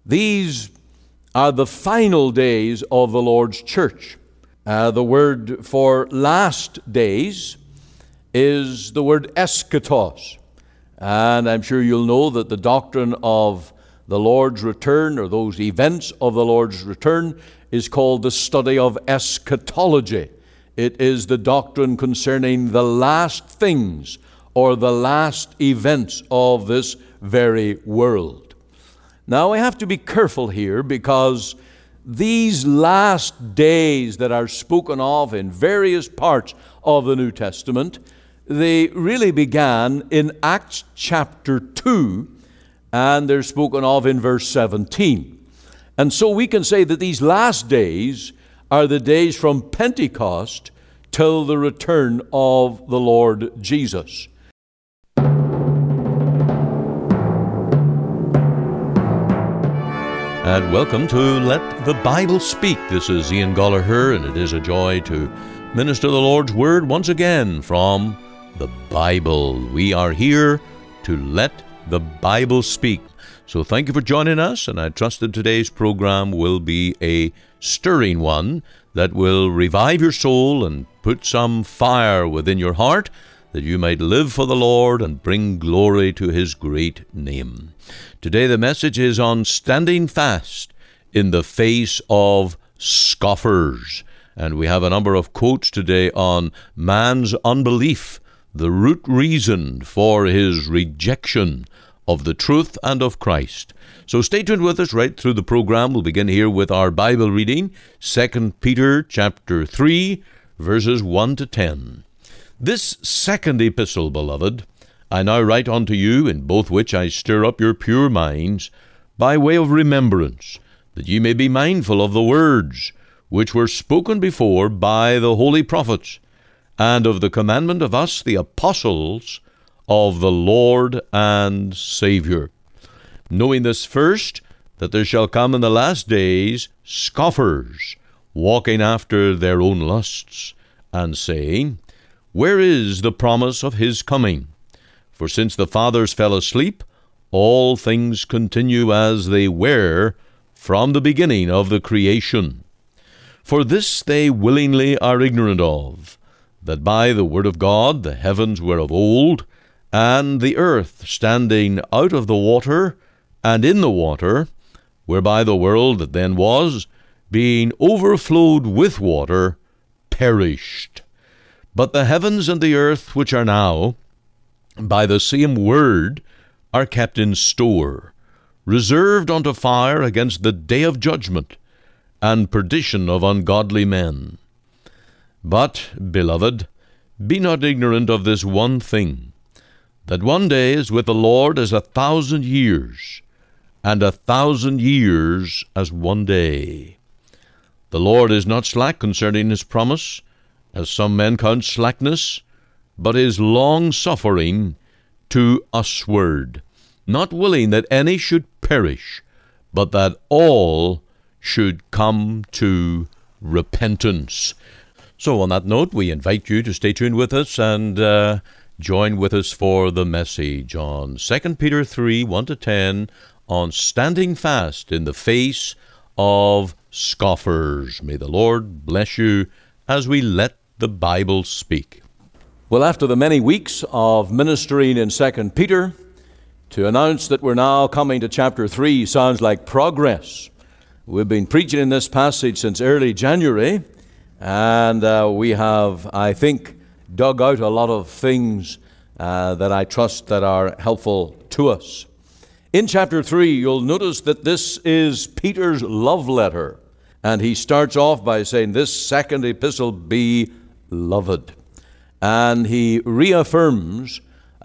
These are the final days of the Lord's church. The word for last days is the word eschatos. And I'm sure you'll know that the doctrine of the Lord's return, or those events of the Lord's return, is called the study of eschatology. It is the doctrine concerning the last things or the last events of this very world. Now, I have to be careful here because these last days that are spoken of in various parts of the New Testament, they really began in Acts chapter 2, and they're spoken of in verse 17. And so we can say that these last days are the days from Pentecost till the return of the Lord Jesus. And welcome to Let the Bible Speak. This is Ian Gollaher, and it is a joy to minister the Lord's Word once again from the Bible. We are here to let the Bible speak. So thank you for joining us, and I trust that today's program will be a stirring one that will revive your soul and put some fire within your heart, that you might live for the Lord and bring glory to His great name. Today the message is on standing fast in the face of scoffers. And we have a number of quotes today on man's unbelief, the root reason for his rejection of the truth and of Christ. So stay tuned with us right through the program. We'll begin here with our Bible reading, 2 Peter chapter 3, verses 1 to 10. This second epistle, beloved, I now write unto you, in both which I stir up your pure minds, by way of remembrance, that ye may be mindful of the words which were spoken before by the holy prophets, and of the commandment of us, the apostles of the Lord and Savior. Knowing this first, that there shall come in the last days scoffers, walking after their own lusts, and saying, Where is the promise of his coming? For since the fathers fell asleep, all things continue as they were from the beginning of the creation. For this they willingly are ignorant of, that by the word of God the heavens were of old, and the earth standing out of the water and in the water, whereby the world that then was, being overflowed with water, perished. But the heavens and the earth which are now, by the same word, are kept in store, reserved unto fire against the day of judgment and perdition of ungodly men. But, beloved, be not ignorant of this one thing, that one day is with the Lord as 1,000 years, and 1,000 years as one day. The Lord is not slack concerning his promise, as some men count slackness, but is long-suffering to usward, not willing that any should perish, but that all should come to repentance. So on that note, we invite you to stay tuned with us and join with us for the message on 2 Peter 3, 1 to 10, on standing fast in the face of scoffers. May the Lord bless you as we let the Bible speak. Well, after the many weeks of ministering in 2 Peter, to announce that we're now coming to chapter 3 sounds like progress. We've been preaching in this passage since early January, and we have, I think, dug out a lot of things that I trust that are helpful to us. In chapter 3, you'll notice that this is Peter's love letter, and he starts off by saying, This second epistle, beloved. And he reaffirms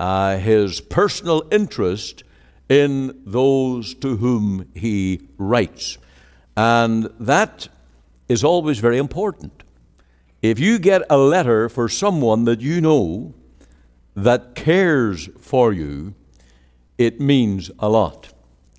his personal interest in those to whom he writes. And that is always very important. If you get a letter for someone that you know that cares for you, it means a lot.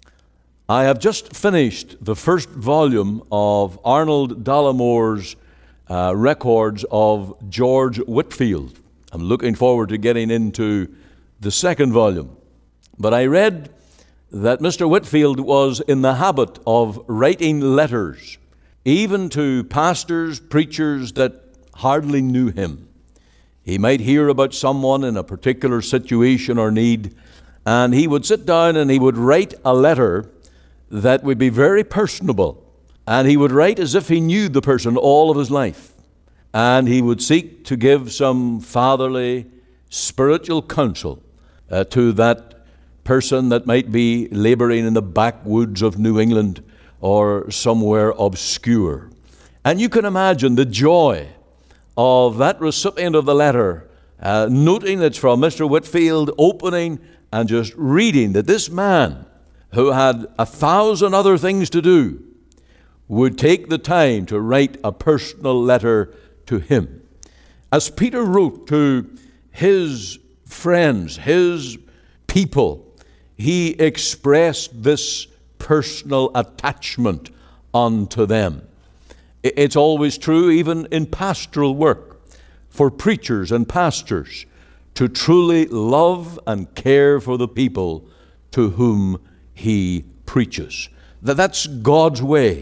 I have just finished the first volume of Arnold Dallimore's records of George Whitefield. I'm looking forward to getting into the second volume. But I read that Mr. Whitefield was in the habit of writing letters, even to pastors, preachers that hardly knew him. He might hear about someone in a particular situation or need, and he would sit down and he would write a letter that would be very personable. And he would write as if he knew the person all of his life. And he would seek to give some fatherly, spiritual counsel to that person that might be laboring in the backwoods of New England or somewhere obscure. And you can imagine the joy of that recipient of the letter, noting it's from Mr. Whitefield, opening and just reading that this man, who had 1,000 other things to do, would take the time to write a personal letter to him. As Peter wrote to his friends, his people, he expressed this personal attachment unto them. It's always true, even in pastoral work, for preachers and pastors to truly love and care for the people to whom he preaches. That's God's way.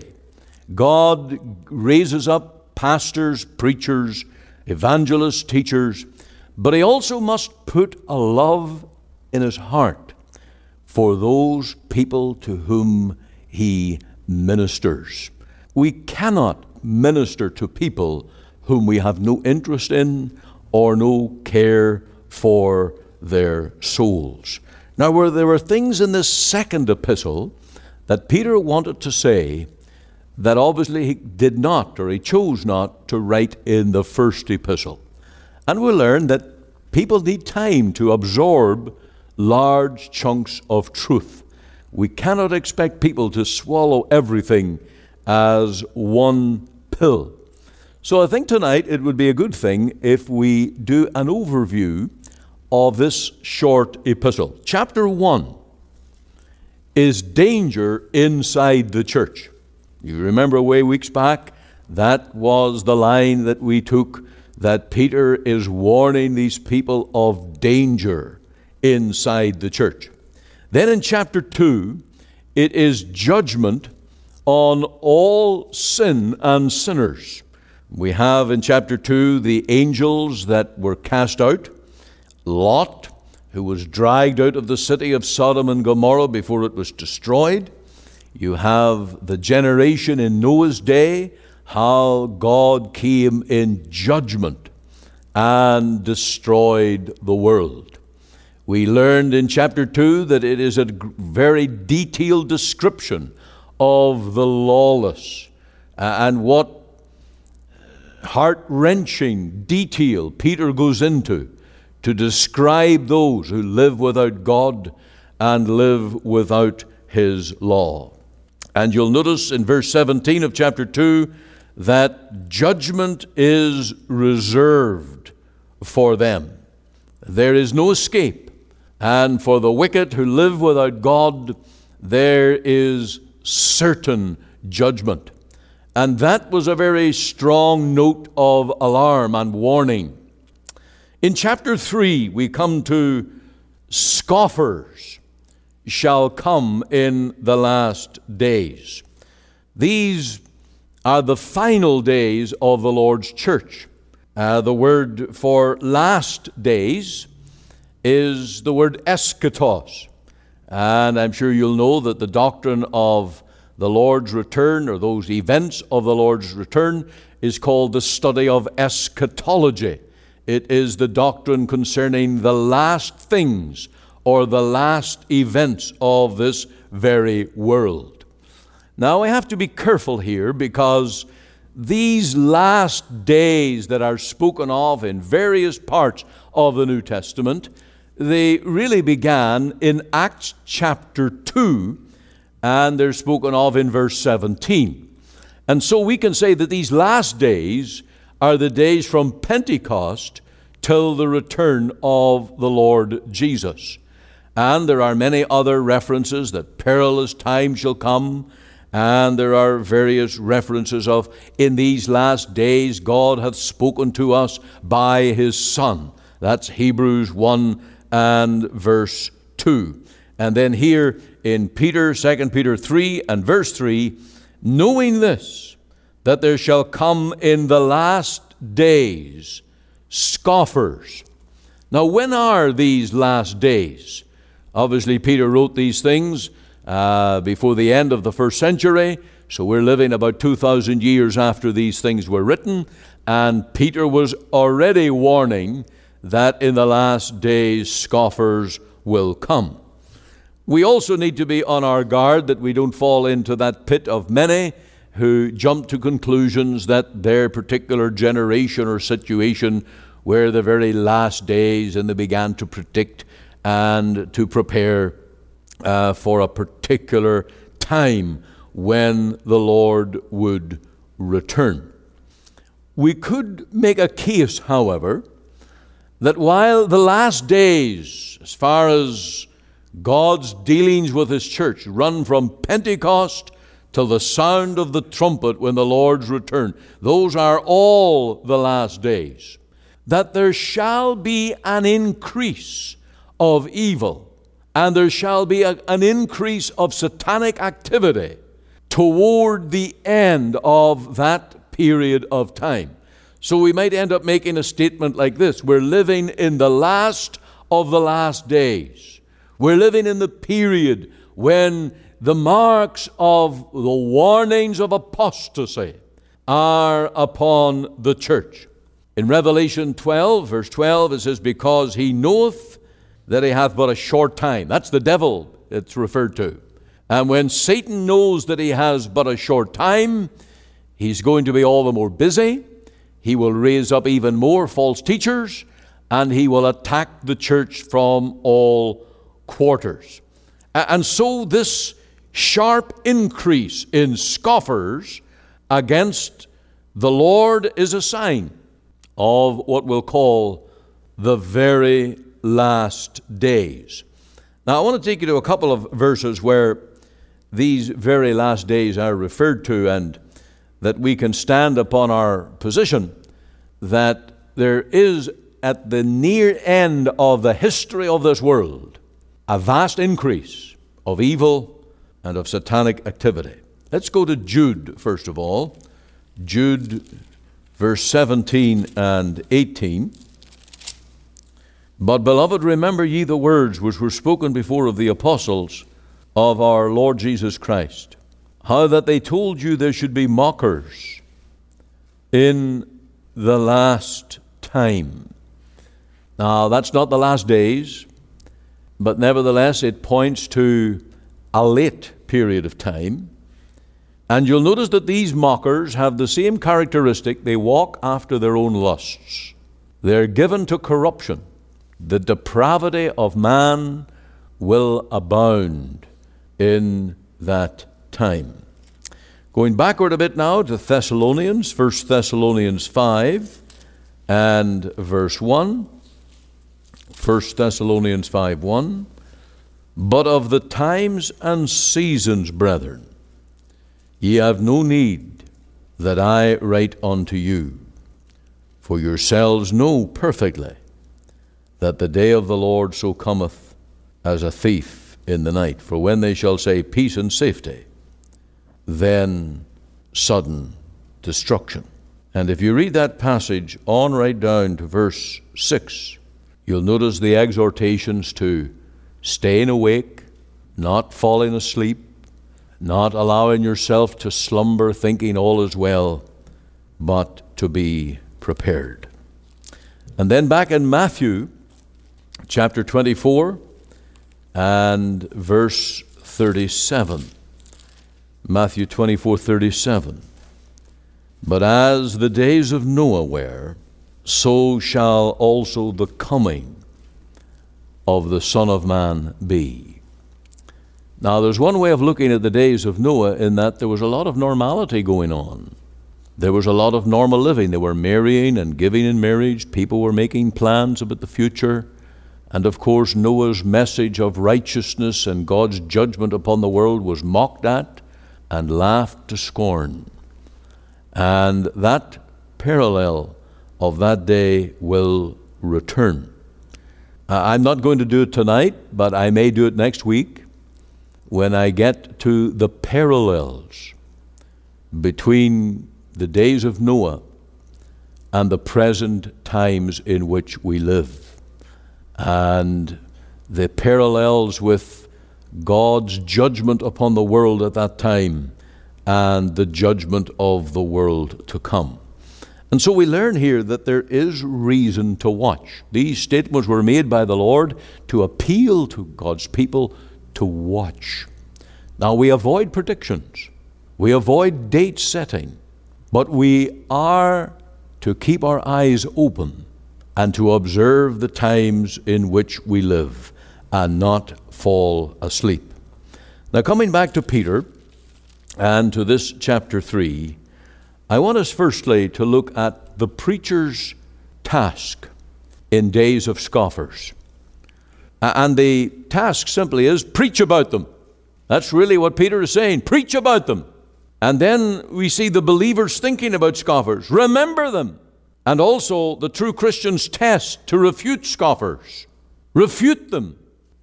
God raises up pastors, preachers, evangelists, teachers, but he also must put a love in his heart for those people to whom he ministers. We cannot minister to people whom we have no interest in or no care for their souls. Now, there were things in this second epistle that Peter wanted to say that obviously he did not, or he chose not, to write in the first epistle. And we'll learn that people need time to absorb large chunks of truth. We cannot expect people to swallow everything as one pill. So I think tonight it would be a good thing if we do an overview of this short epistle. Chapter 1 is danger inside the church. You remember way weeks back, that was the line that we took, that Peter is warning these people of danger inside the church. Then in chapter 2, it is judgment on all sin and sinners. We have in chapter 2 the angels that were cast out, Lot, who was dragged out of the city of Sodom and Gomorrah before it was destroyed. You have the generation in Noah's day, how God came in judgment and destroyed the world. We learned in chapter 2 that it is a very detailed description of the lawless, and what heart-wrenching detail Peter goes into to describe those who live without God and live without his law. And you'll notice in verse 17 of chapter 2 that judgment is reserved for them. There is no escape. And for the wicked who live without God, there is certain judgment. And that was a very strong note of alarm and warning. In chapter 3, we come to scoffers shall come in the last days. These are the final days of the Lord's church. The word for last days is the word eschatos. And I'm sure you'll know that the doctrine of the Lord's return, or those events of the Lord's return, is called the study of eschatology. It is the doctrine concerning the last things or the last events of this very world. Now, I have to be careful here, because these last days that are spoken of in various parts of the New Testament, they really began in Acts chapter 2, and they're spoken of in verse 17. And so we can say that these last days are the days from Pentecost till the return of the Lord Jesus. And there are many other references that perilous times shall come, and there are various references of, in these last days God hath spoken to us by his Son. That's Hebrews 1 and verse 2. And then here in 2 Peter 3 and verse 3, knowing this, that there shall come in the last days scoffers. Now, when are these last days? Obviously, Peter wrote these things before the end of the first century, so we're living about 2,000 years after these things were written, and Peter was already warning that in the last days scoffers will come. We also need to be on our guard that we don't fall into that pit of many who jump to conclusions that their particular generation or situation were the very last days, and they began to predict and to prepare for a particular time when the Lord would return. We could make a case, however, that while the last days, as far as God's dealings with His church, run from Pentecost till the sound of the trumpet when the Lord's return, those are all the last days, that there shall be an increase of evil, and there shall be an increase of satanic activity toward the end of that period of time. So we might end up making a statement like this: we're living in the last of the last days. We're living in the period when the marks of the warnings of apostasy are upon the church. In Revelation 12, verse 12, it says, because he knoweth that he hath but a short time. That's the devil it's referred to. And when Satan knows that he has but a short time, he's going to be all the more busy. He will raise up even more false teachers, and he will attack the church from all quarters. And so this sharp increase in scoffers against the Lord is a sign of what we'll call the very last days. Now, I want to take you to a couple of verses where these very last days are referred to, and that we can stand upon our position that there is, at the near end of the history of this world, a vast increase of evil and of satanic activity. Let's go to Jude, first of all. Jude, verse 17 and 18. But, beloved, remember ye the words which were spoken before of the apostles of our Lord Jesus Christ, how that they told you there should be mockers in the last time. Now, that's not the last days, but nevertheless it points to a late period of time. And you'll notice that these mockers have the same characteristic. They walk after their own lusts. They're given to corruption. The depravity of man will abound in that time. Going backward a bit now to Thessalonians, 1 Thessalonians 5 and verse 1. 1 Thessalonians 5:1. But of the times and seasons, brethren, ye have no need that I write unto you, for yourselves know perfectly that the day of the Lord so cometh as a thief in the night. For when they shall say peace and safety, then sudden destruction. And if you read that passage on right down to verse 6, you'll notice the exhortations to staying awake, not falling asleep, not allowing yourself to slumber thinking all is well, but to be prepared. And then back in Matthew chapter 24 and verse 37. Matthew 24:37. But as the days of Noah were, so shall also the coming of the Son of Man be. Now, there's one way of looking at the days of Noah, in that there was a lot of normality going on. There was a lot of normal living. They were marrying and giving in marriage. People were making plans about the future. And of course, Noah's message of righteousness and God's judgment upon the world was mocked at and laughed to scorn. And that parallel of that day will return. I'm not going to do it tonight, but I may do it next week when I get to the parallels between the days of Noah and the present times in which we live, and the parallels with God's judgment upon the world at that time and the judgment of the world to come. And so we learn here that there is reason to watch. These statements were made by the Lord to appeal to God's people to watch. Now, we avoid predictions. We avoid date setting. But we are to keep our eyes open and to observe the times in which we live and not fall asleep. Now, coming back to Peter and to this chapter 3, I want us firstly to look at the preacher's task in days of scoffers. And the task simply is preach about them. That's really what Peter is saying. Preach about them. And then we see the believers thinking about scoffers. Remember them. And also the true Christian's test to refute scoffers. Refute them.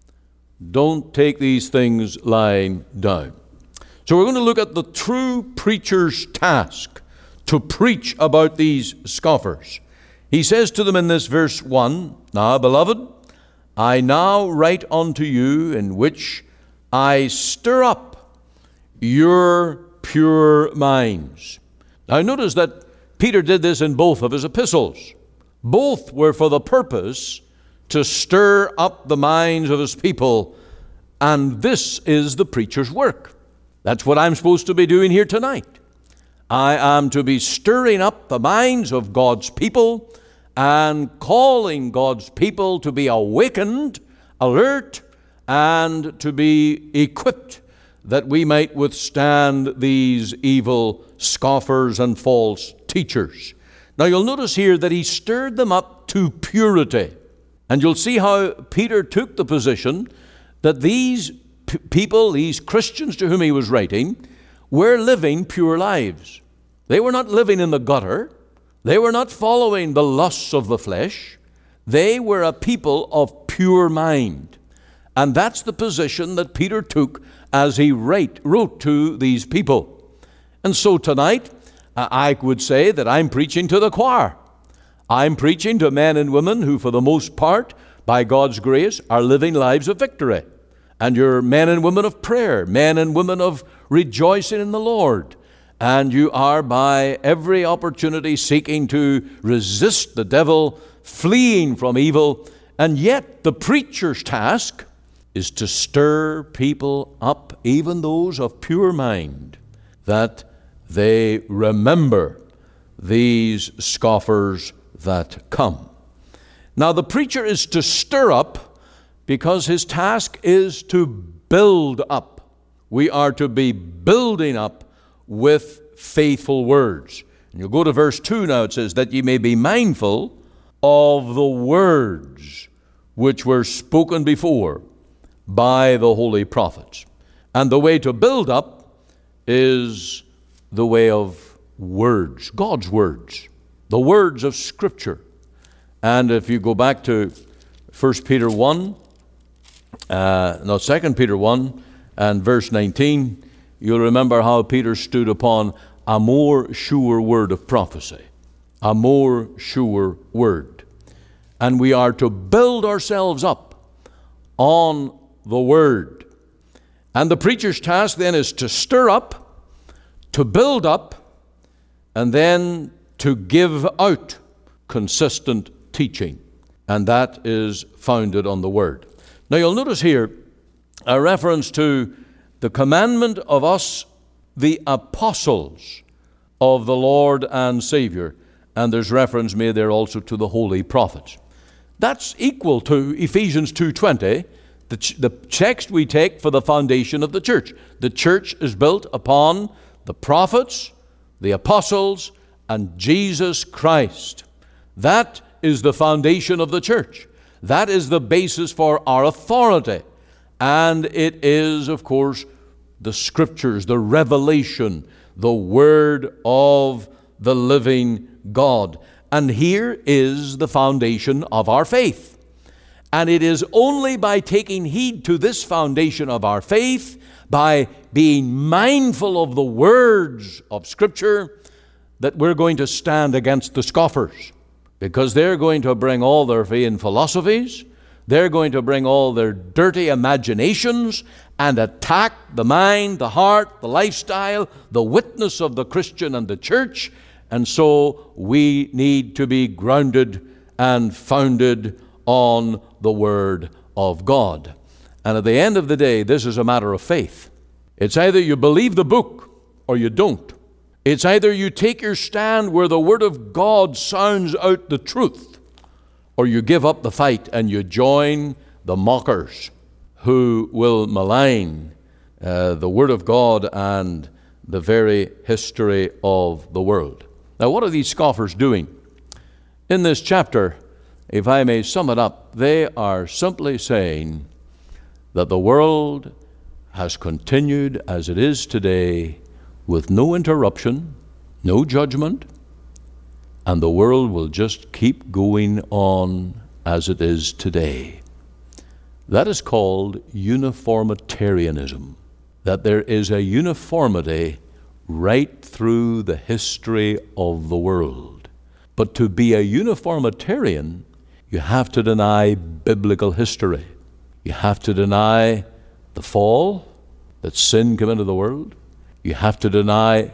Don't take these things lying down. So we're going to look at the true preacher's task to preach about these scoffers. He says to them in this verse 1, Now, beloved, I now write unto you, in which I stir up your pure minds. Now, notice that Peter did this in both of his epistles. Both were for the purpose to stir up the minds of his people, and this is the preacher's work. That's what I'm supposed to be doing here tonight. I am to be stirring up the minds of God's people and calling God's people to be awakened, alert, and to be equipped that we might withstand these evil scoffers and false teachers. Now you'll notice here that he stirred them up to purity. And you'll see how Peter took the position that these people, these Christians to whom he was writing, were living pure lives. They were not living in the gutter. They were not following the lusts of the flesh. They were a people of pure mind. And that's the position that Peter took as he wrote to these people. And so tonight, I would say that I'm preaching to the choir. I'm preaching to men and women who, for the most part, by God's grace, are living lives of victory. And you're men and women of prayer, men and women of rejoicing in the Lord. And you are by every opportunity seeking to resist the devil, fleeing from evil. And yet the preacher's task is to stir people up, even those of pure mind, that they remember these scoffers that come. Now the preacher is to stir up because his task is to build up. We are to be building up with faithful words. And you'll go to verse 2 now. It says, that ye may be mindful of the words which were spoken before by the holy prophets. And the way to build up is the way of words, God's words, the words of Scripture. And if you go back to 2 Peter 1 and verse 19, you'll remember how Peter stood upon a more sure word of prophecy, a more sure word. And we are to build ourselves up on the word. And the preacher's task then is to stir up, to build up, and then to give out consistent teaching. And that is founded on the word. Now you'll notice here a reference to the commandment of us, the apostles of the Lord and Savior. And there's reference made there also to the holy prophets. That's equal to Ephesians 2:20, the text we take for the foundation of the church. The church is built upon the prophets, the apostles, and Jesus Christ. That is the foundation of the church. That is the basis for our authority. And it is, of course, the Scriptures, the revelation, the Word of the living God. And here is the foundation of our faith. And it is only by taking heed to this foundation of our faith, by being mindful of the words of Scripture, that we're going to stand against the scoffers. Because they're going to bring all their vain philosophies, they're going to bring all their dirty imaginations and attack the mind, the heart, the lifestyle, the witness of the Christian and the church. And so we need to be grounded and founded on the Word of God. And at the end of the day, this is a matter of faith. It's either you believe the book or you don't. It's either you take your stand where the Word of God sounds out the truth, or you give up the fight and you join the mockers who will malign the Word of God and the very history of the world. Now, what are these scoffers doing? In this chapter, if I may sum it up, they are simply saying that the world has continued as it is today with no interruption, no judgment, and the world will just keep going on as it is today. That is called uniformitarianism, that there is a uniformity right through the history of the world. But to be a uniformitarian, you have to deny biblical history. You have to deny the fall, that sin came into the world. You have to deny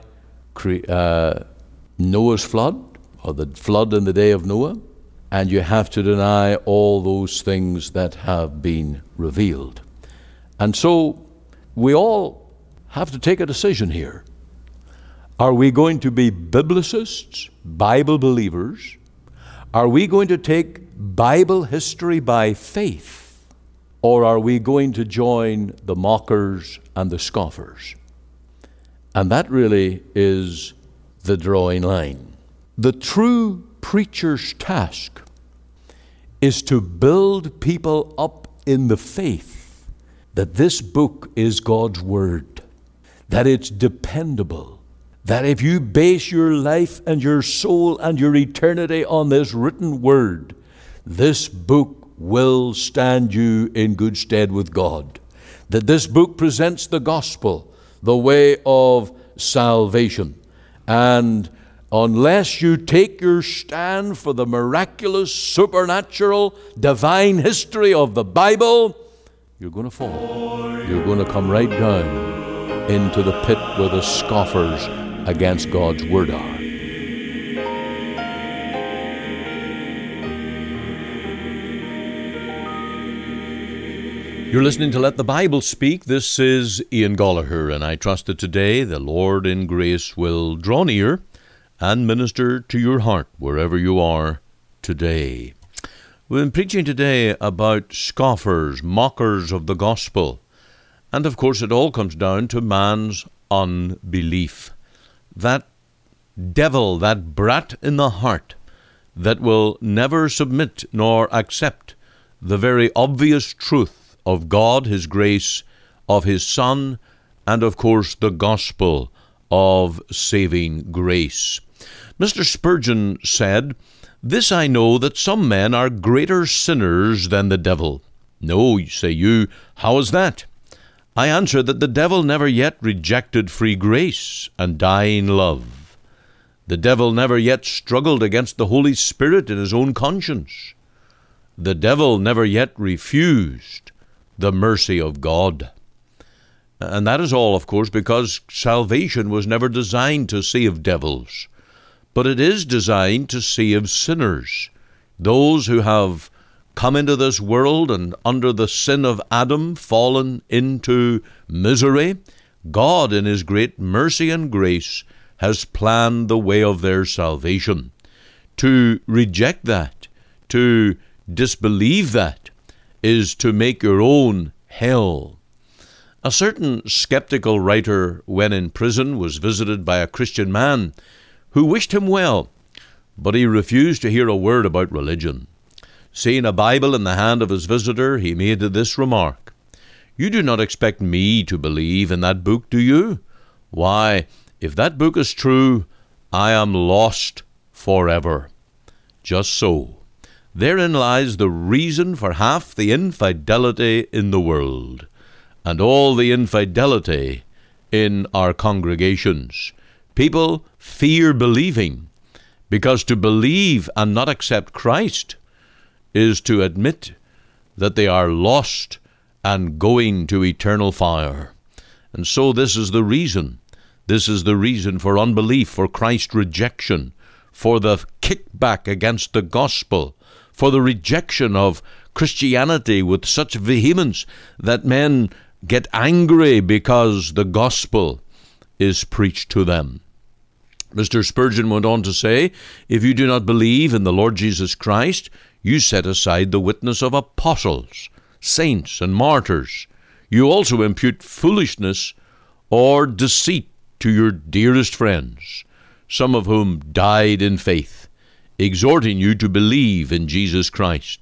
Noah's flood, or the flood in the day of Noah. And you have to deny all those things that have been revealed. And so we all have to take a decision here. Are we going to be biblicists, Bible believers? Are we going to take Bible history by faith? Or are we going to join the mockers and the scoffers? And that really is the drawing line. The true preacher's task is to build people up in the faith that this book is God's Word, that it's dependable, that if you base your life and your soul and your eternity on this written Word, this book will stand you in good stead with God, that this book presents the gospel, the way of salvation. And unless you take your stand for the miraculous, supernatural, divine history of the Bible, you're going to fall. You're going to come right down into the pit where the scoffers against God's Word are. You're listening to Let the Bible Speak. This is Ian Goligher, and I trust that today the Lord in grace will draw near and minister to your heart wherever you are today. We've been preaching today about scoffers, mockers of the gospel. And of course it all comes down to man's unbelief. That devil, that brat in the heart that will never submit nor accept the very obvious truth of God, His grace, of His Son, and of course the gospel of saving grace. Mr. Spurgeon said, "This I know, that some men are greater sinners than the devil." No, say you, how is that? I answer that the devil never yet rejected free grace and dying love. The devil never yet struggled against the Holy Spirit in his own conscience. The devil never yet refused the mercy of God. And that is all, of course, because salvation was never designed to save devils, but it is designed to save sinners, those who have come into this world and under the sin of Adam fallen into misery. God, in His great mercy and grace, has planned the way of their salvation. To reject that, to disbelieve that, is to make your own hell. A certain skeptical writer, when in prison, was visited by a Christian man who wished him well, but he refused to hear a word about religion. Seeing a Bible in the hand of his visitor, he made this remark: "You do not expect me to believe in that book, do you? Why, if that book is true, I am lost forever." Just so. therein lies the reason for half the infidelity in the world, and all the infidelity in our congregations. People fear believing, because to believe and not accept Christ is to admit that they are lost and going to eternal fire. And so this is the reason. This is the reason for unbelief, for Christ rejection, for the kickback against the gospel, for the rejection of Christianity with such vehemence that men get angry because the gospel is preached to them. Mr. Spurgeon went on to say, if you do not believe in the Lord Jesus Christ, you set aside the witness of apostles, saints, and martyrs. You also impute foolishness or deceit to your dearest friends, some of whom died in faith, exhorting you to believe in Jesus Christ.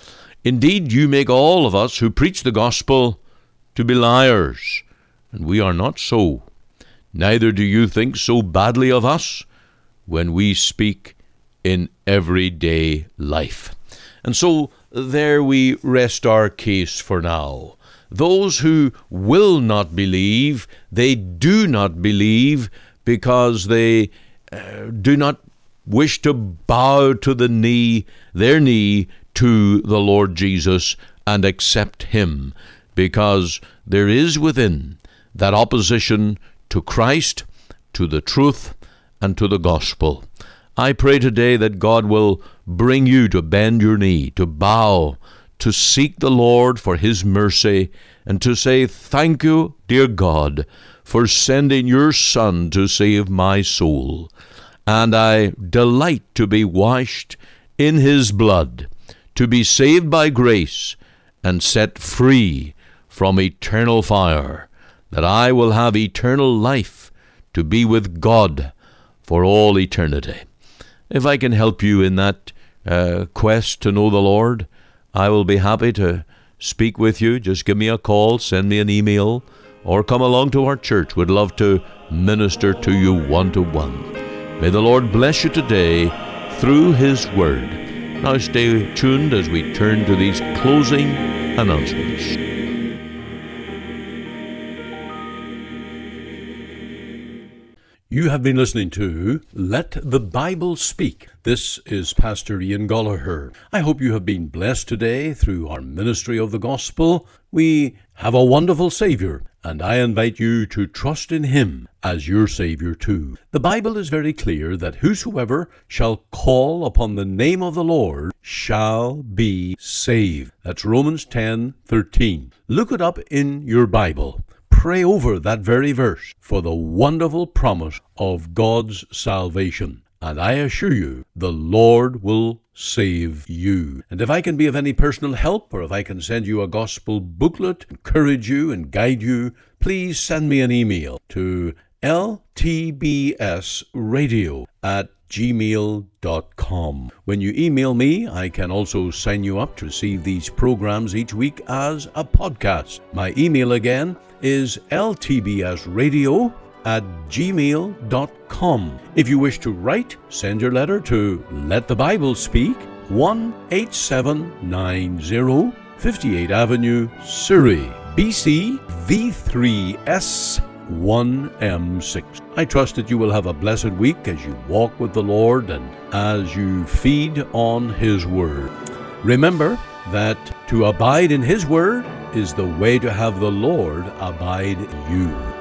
Indeed, you make all of us who preach the gospel to be liars, and we are not so. Neither do you think so badly of us when we speak in everyday life. And so there we rest our case for now. Those who will not believe, they do not believe because they do not wish to bow to their knee to the Lord Jesus and accept him, because there is within that opposition to Christ, to the truth, and to the gospel. I pray today that God will bring you to bend your knee, to bow, to seek the Lord for his mercy, and to say, thank you, dear God, for sending your Son to save my soul. And I delight to be washed in his blood, to be saved by grace, and set free from eternal fire, that I will have eternal life to be with God for all eternity. If I can help you in that quest to know the Lord, I will be happy to speak with you. Just give me a call, send me an email, or come along to our church. We'd love to minister to you one-to-one. May the Lord bless you today through his word. Now stay tuned as we turn to these closing announcements. You have been listening to Let the Bible Speak. This is Pastor Ian Gollaher. I hope you have been blessed today through our ministry of the gospel. We have a wonderful Savior, and I invite you to trust in him as your Savior too. The Bible is very clear that whosoever shall call upon the name of the Lord shall be saved. That's Romans 10:13. Look it up in your Bible. Pray over that very verse for the wonderful promise of God's salvation. And I assure you, the Lord will save you. And if I can be of any personal help, or if I can send you a gospel booklet, encourage you and guide you, please send me an email to ltbsradio@gmail.com. When you email me, I can also sign you up to receive these programs each week as a podcast. My email again is ltbsradio@gmail.com. If you wish to write, send your letter to Let the Bible Speak, 18790 58th Avenue, Surrey, BC, V3S 1M6. I trust that you will have a blessed week as you walk with the Lord and as you feed on his word. Remember that to abide in his word is the way to have the Lord abide in you.